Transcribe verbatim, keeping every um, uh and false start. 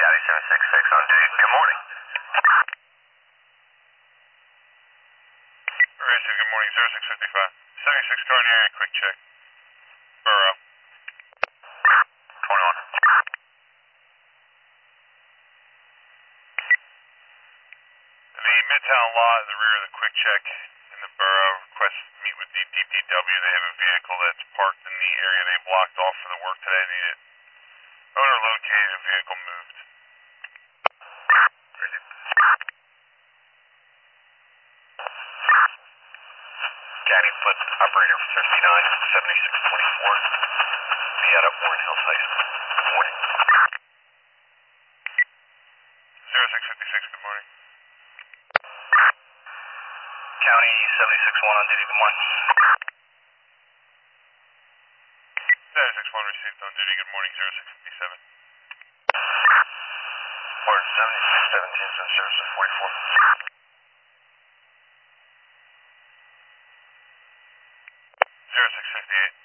County seven six six on duty. Good morning. Racing, good morning, zero six five five. seventy-six car in the area, quick check. Burrow. twenty-one. The Midtown lot in the rear of the quick check in the borough requests to meet with the D P W. They have a vehicle that's parked in the area they blocked off for the work today. Need it. Owner located, a vehicle moved. County foot operator fifty-nine seventy-six twenty-four. Be out of Warren Hills High School. Good morning. zero six five six, good morning. County seventy-six one on duty. Good morning. seventy-six one received on duty, good morning, zero six five seven. Or seventy-six seventeen, zero six forty-four. zero six five eight.